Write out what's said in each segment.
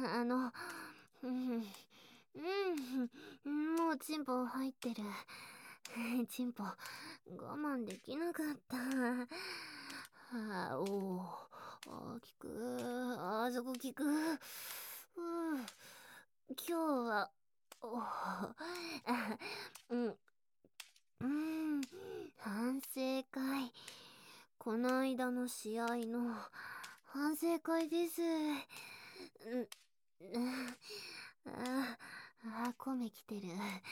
あの、うん、もうチンポ入ってる。チンポ、我慢できなかった。おー、効く。あそこ効く。今日は、おうん、反省会。こないだの試合の反省会です。米来てる。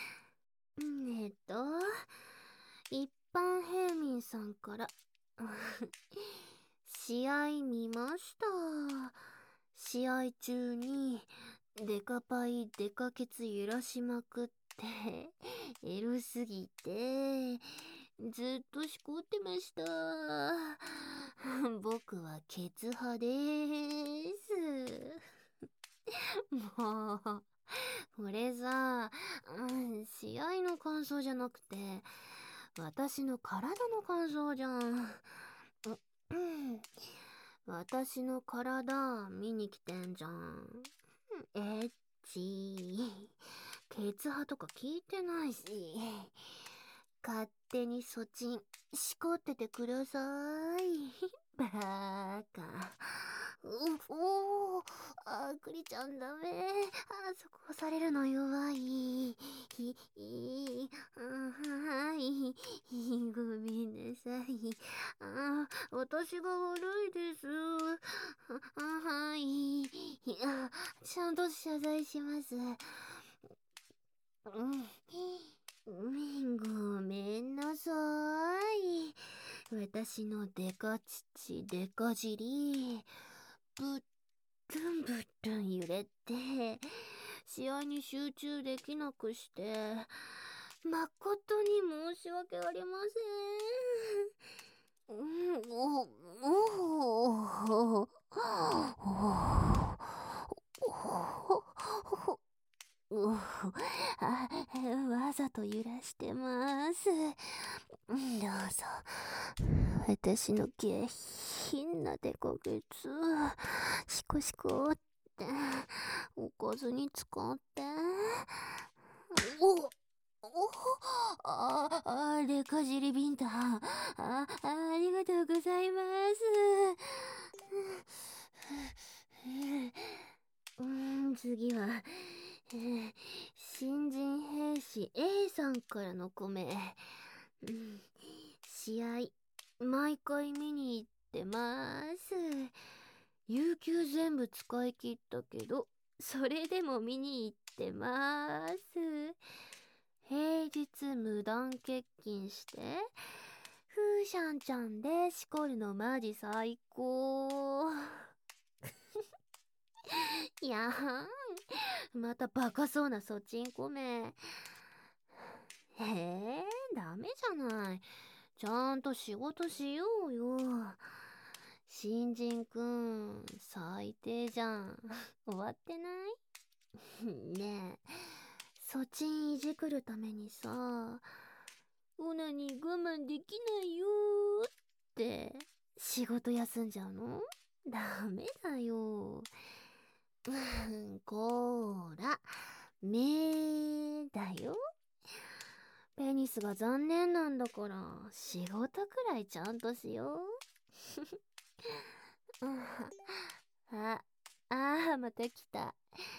一般平民さんから試合見ました。試合中にデカパイデカケツ揺らしまくってエロすぎてずっとしこってました。僕はケツ派でーす。もうこれさ、試合の感想じゃなくて私の体の感想じゃん。私の体見に来てんじゃん。エッチ。ケツ派とか聞いてないし。勝手にそちんしこっててください。バーカ。おー、クリちゃんダメ。そこ押されるの弱い。はい。ごめんなさい。私が悪いです。はい。ちゃんと謝罪します。ごめんなさい。私のデカ乳デカ尻ぶっとんぶっとん揺れて試合に集中できなくして誠に申し訳ありません。わざと揺らしてます。どうぞ。私の下品なデカケツシコシコっておかずに使って。デカ尻ビンタありがとうございます。次は、新人兵士 A さんからの米。試合毎回見に行ってます。有給全部使い切ったけどそれでも見に行ってます。平日無断欠勤してフーシャンちゃんでしこるのマジ最高。いやーん、またバカそうなそちんこめ。ダメじゃない。ちゃんと仕事しようよ。新人くん最低じゃん。終わってないねえ、そちんいじくるためにさ、オナに我慢できないよーって仕事休んじゃうの？ダメだよ。こーら、めだよ。ペニスが残念なんだから仕事くらいちゃんとしよう。また来た。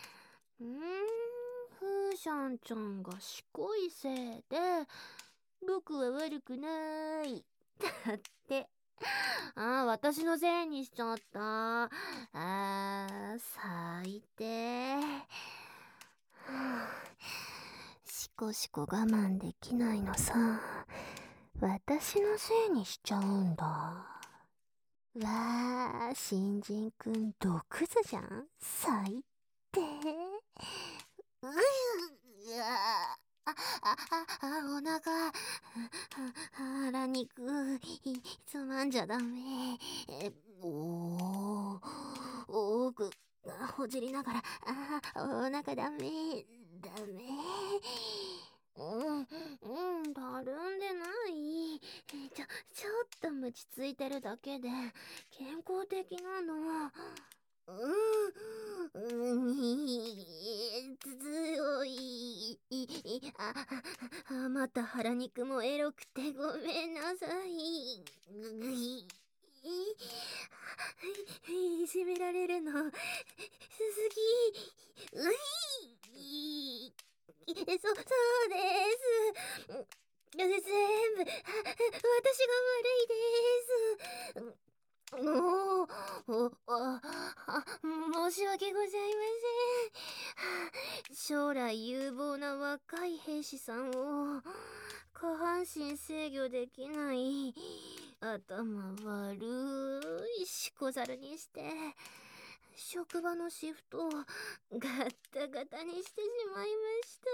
フーシャンちゃんがしこいせいで僕は悪くない。だって。私のせいにしちゃった。最低。しこしこ我慢できないのさ。私のせいにしちゃうんだ。新人くん毒図じゃん。最低。お腹腹肉つまんじゃダメ。奥ほじりながらお腹ダメダメ。たるんでない。ちょっとムチついてるだけで健康的なの。 腹肉もエロくてごめんなさい。いじめられるの好き。そうです。全部私が悪いです。もう、申し訳ございません。将来有望な若い兵士さんを下半身制御できない頭悪いしこざるにして職場のシフトをガッタガタにしてしまいました。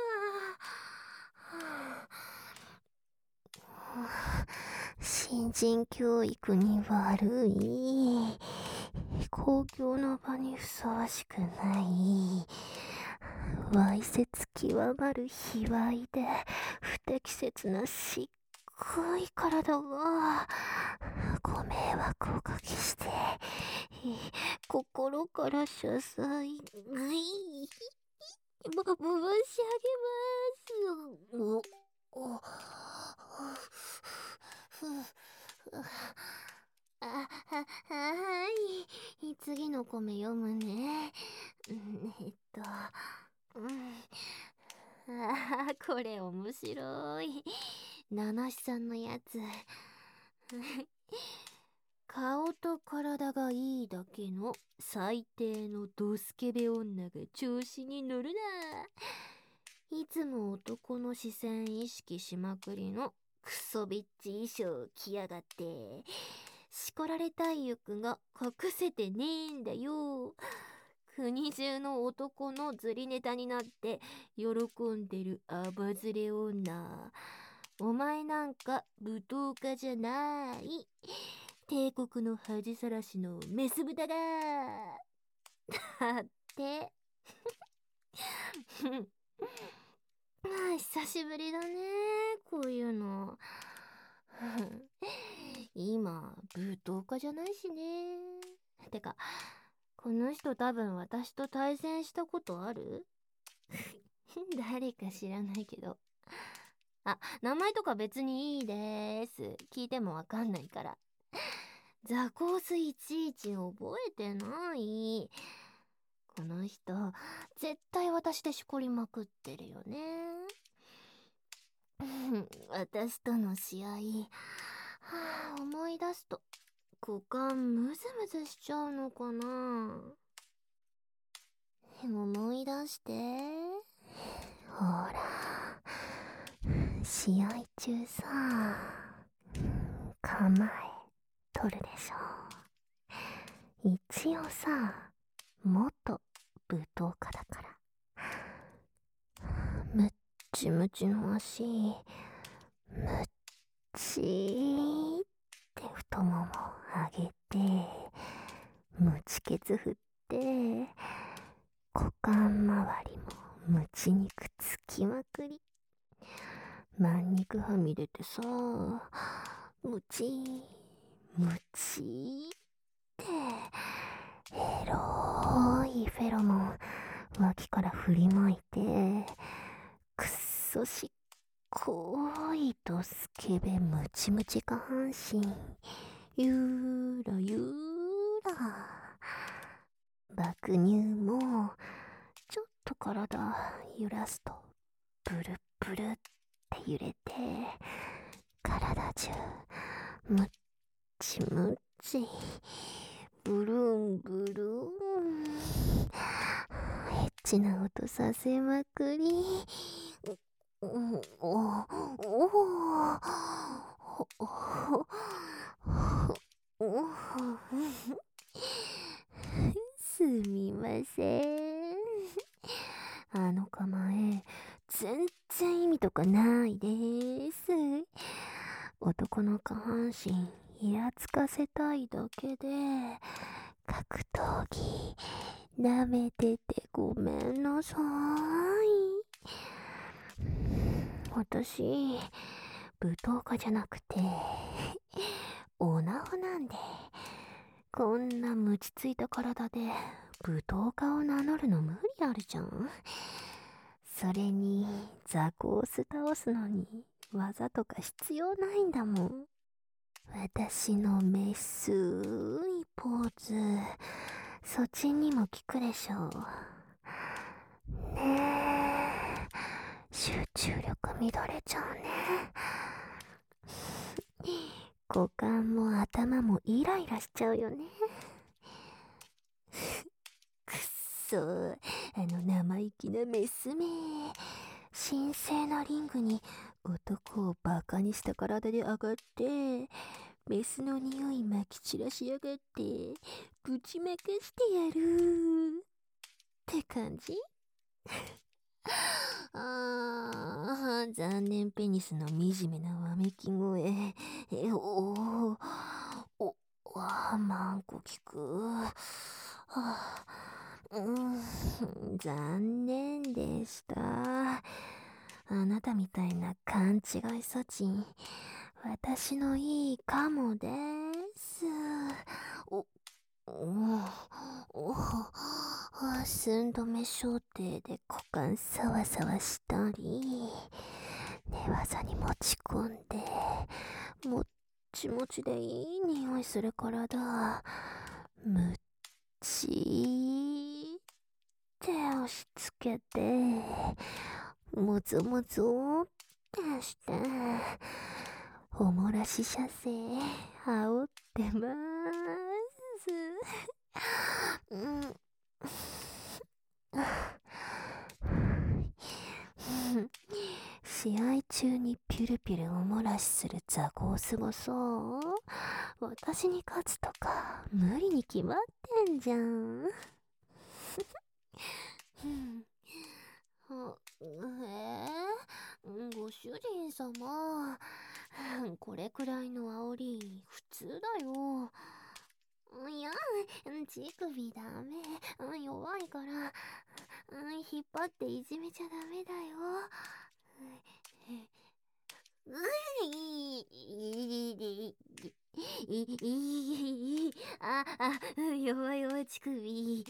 新人教育に悪い、公共の場にふさわしくない、わいせつ極まる卑猥で不適切なしっこい体がご迷惑をおかけして心から謝罪申し上げます。はい。次の米読むね。これ面白い。七七さんのやつ。顔と体がいいだけの最低のドスケベ女が調子に乗るな。いつも男の視線意識しまくりのクソビッチ衣装着やがって。叱られたい欲が隠せてねえんだよ。国中の男のずりネタになって喜んでるアバズレ女。お前なんか舞踏家じゃない。帝国の恥さらしのメス豚が。だって。久しぶりだね。こういうの。今、舞踏家じゃないしね。てか、この人多分私と対戦したことある？誰か知らないけど。名前とか別にいいです。聞いてもわかんないから。ザコースいちいち覚えてない。この人、絶対私でしこりまくってるよね。私との試合、思い出すと股間ムズムズしちゃうのかな。思い出して。ほら、試合中さ、構え取るでしょ。一応さ、元舞踏家だから。ムッチムチの足、ムッチーって太もも上げて、ムチケツ振って、股間周りもムチ肉つきまくり。満肉はみ出てさ、ムチームチーってエロいフェロモン脇から振りまいて、くっそしっこいとスケベムチムチ下半身ゆーらゆーら。爆乳もちょっと体揺らすとブルブルって揺れて、体中ムッチムッチブルンブルン、エッチな音させまくり。すみません。あの構え、全然意味とかないです。男の下半身、イラつかせたいだけで、格闘技、舐めててごめんなさい。私、舞踏家じゃなくて、おなほなんで、こんなムチついた体で舞踏家を名乗るの無理あるじゃん。それにザコース倒すのに技とか必要ないんだもん。私のめっすーいポーズ、そっちにも効くでしょ。ねえ、集中力乱れちゃうね。股間も頭もイライラしちゃうよね。くっそー、生意気なメスめ。神聖なリングに男をバカにした体で上がって、メスの匂いまき散らしやがって、ぶちまかしてやるって感じ。残念ペニスの惨めなわめき声。マンコ聞く。残念でした。あなたみたいな勘違い措置、私のいいかもです。寸止め焦点で股間サワサワしたり、寝技に持ち込んで、もっちもちでいい匂いする体、むっちーって押し付けて、もぞもぞってして、おもらし射精、煽ってまーす。試合中にピュルピュルおもらしする雑魚すごそう。私に勝つとか無理に決まってんじゃん。ご主人様、これくらいの煽り普通だよ。いや、乳首ダメ。弱いから、引っ張っていじめちゃダメだよ。弱い弱い乳首。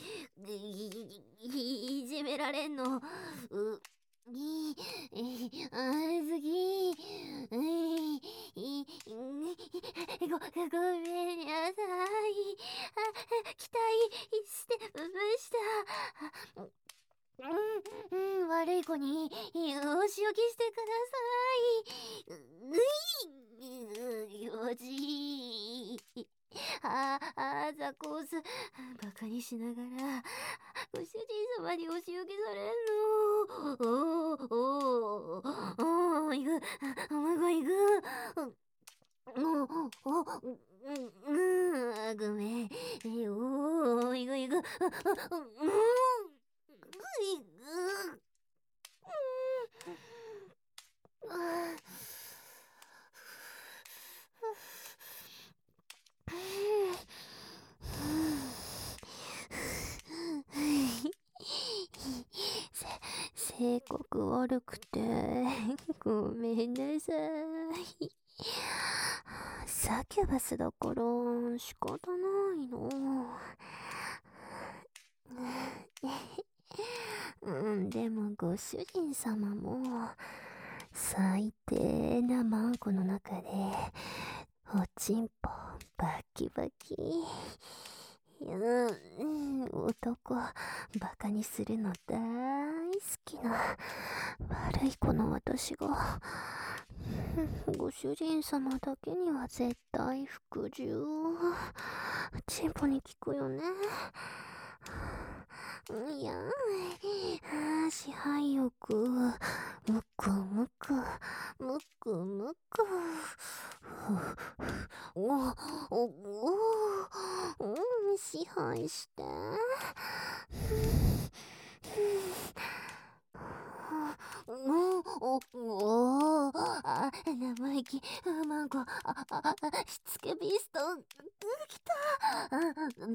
いじめられんの。次。ごめんなさい。期待してました。悪い子にお仕置きしてください。よじー。ザコース、バカにしながら、ご主人様にお仕置きされんの。行く、行く。ごめん。行く。性格悪くてごめんなさい。サキュバスだから仕方ないの。でもご主人様も最低なマンコの中でおちんぽバキバキ。男バカにするの大好きな悪い子の私がご主人様だけには絶対服従。チンポに効くよね。いや支配欲、むくむく、むくむく。支配して。生意気、マンコ、しつけビースト、来た。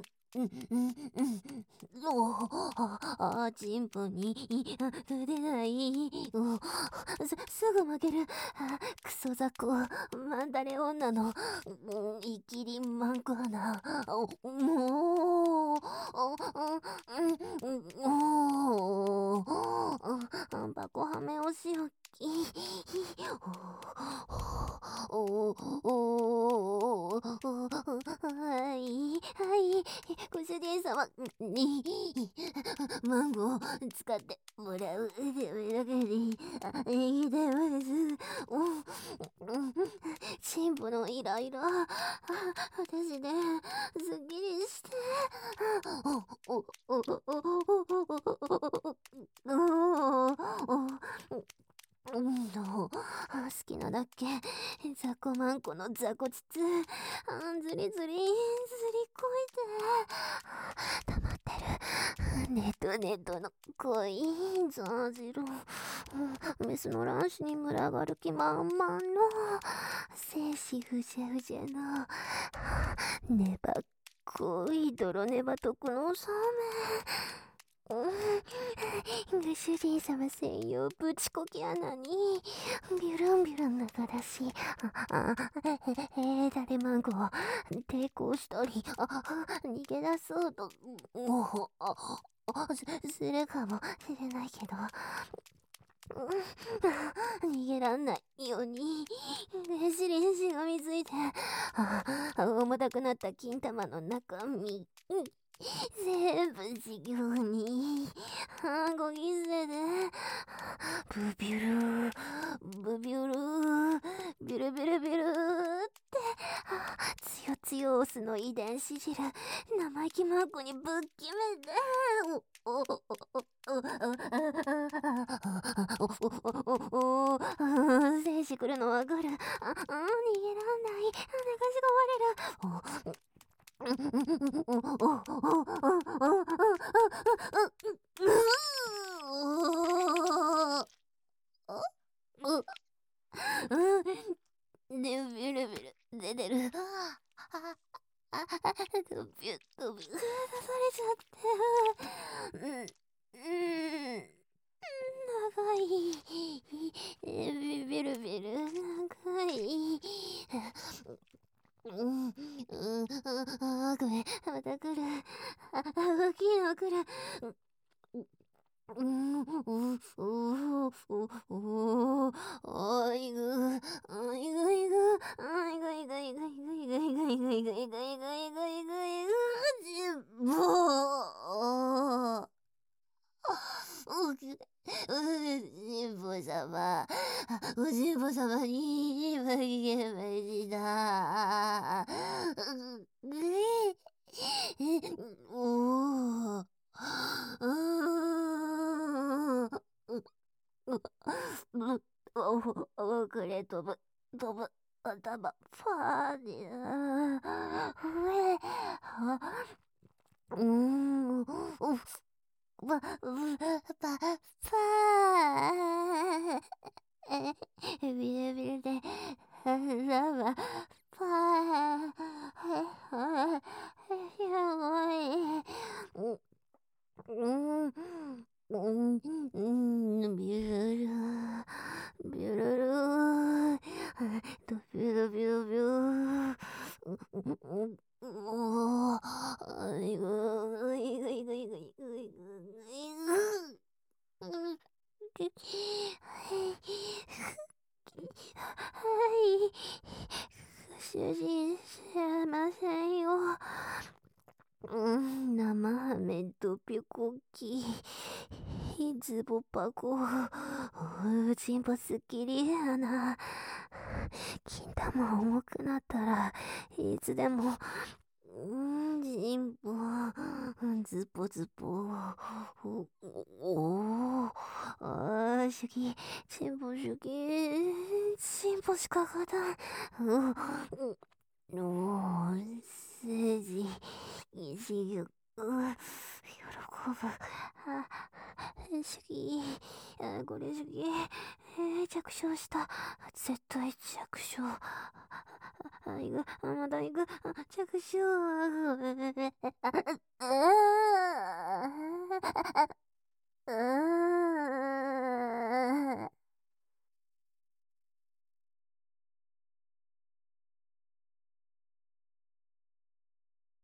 チンポに出ない。すぐ負ける。クソ雑魚、マンダレ女の、イキリンマンコな。バコハメお仕置き。 にマンゴーを使ってもらうためだけにいい電話です。進歩のイライラ私ですっきりして好きなだけ雑魚マンコの雑魚つつずりずりこいて溜まってるネトネトの濃いザージロメスの卵子に群がる気満々の精子ふじゃふじゃのねばっこい泥ネバ毒のサメご主人様専用ぶちこき穴にビュルンビュルン流し誰マンゴー抵抗したり逃げ出そうとするかもしれないけど逃げらんないようにしりんしがみついて重たくなった金玉の中身全部授業にご犠牲でブビュルブビュルビュルビュルビュルってつよつよオスの遺伝子汁生意気マークにぶっ決めて精子来るのわかる逃げらんない流し込まれるでビルビル出てるドビュドビュ刺されちゃって長いビルビル長いごめんまた来る大きいの来るおじんぼ様に今聞けました。おー。遅れ飛ぶ頭パーにパービルビルでラバパーやばいビルルビュルルドビュドビュドビュいぐいぐいぐいぐいぐいぐいはい主人知らませんよ生ハメドピョコキズボパコチンポスッキリやな金玉重くなったらいつでもチンポズポズポ主義チンポ主義チンポしか勝たん政治一行喜ぶ主義これ主義着床した絶対着床行くまだ行く着床